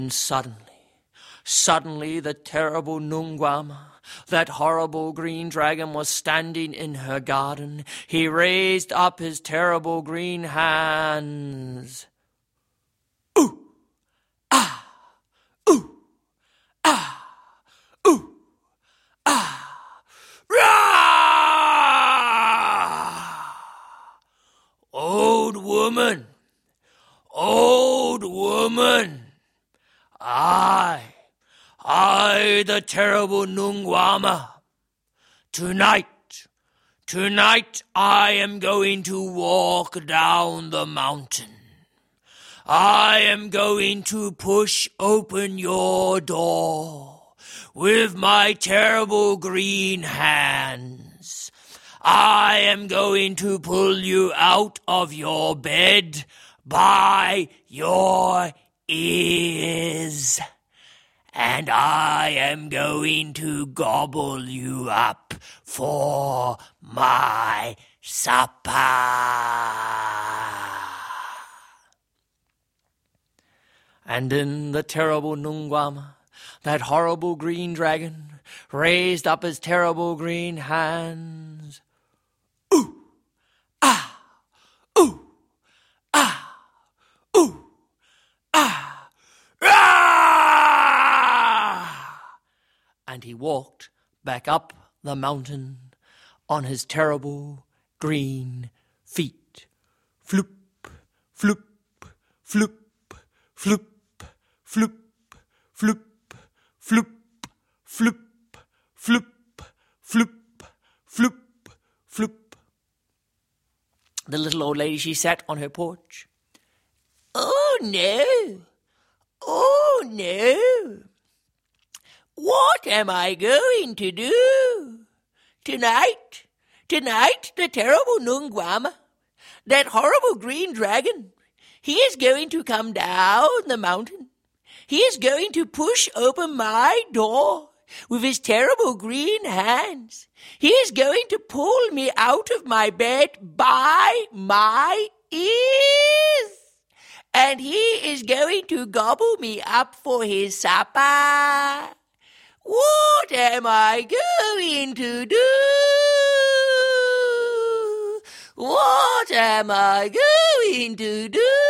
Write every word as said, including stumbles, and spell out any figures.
And suddenly, suddenly the terrible Nungwama, that horrible green dragon, was standing in her garden. He raised up his terrible green hands. Ooh! Ah! Ooh! Ah! Ooh! Ah! Rah! Old woman! Old woman! I, I, the terrible Nungwama. Tonight, tonight I am going to walk down the mountain. I am going to push open your door with my terrible green hands. I am going to pull you out of your bed by your ears, and I am going to gobble you up for my supper. And then the terrible Nungwama, that horrible green dragon, raised up his terrible green hands. Ooh! Ah! Ooh! Ah! Ooh! Ah! Ah! And he walked back up the mountain on his terrible green feet. Floop, floop, floop, floop, floop, floop, floop, floop, floop, floop, floop, floop. The little old lady, she sat on her porch. Oh, no. Oh, no. What am I going to do? Tonight, tonight, the terrible Nungwama, that horrible green dragon, he is going to come down the mountain. He is going to push open my door with his terrible green hands. He is going to pull me out of my bed by my ears. And he is going to gobble me up for his supper. What am I going to do? What am I going to do?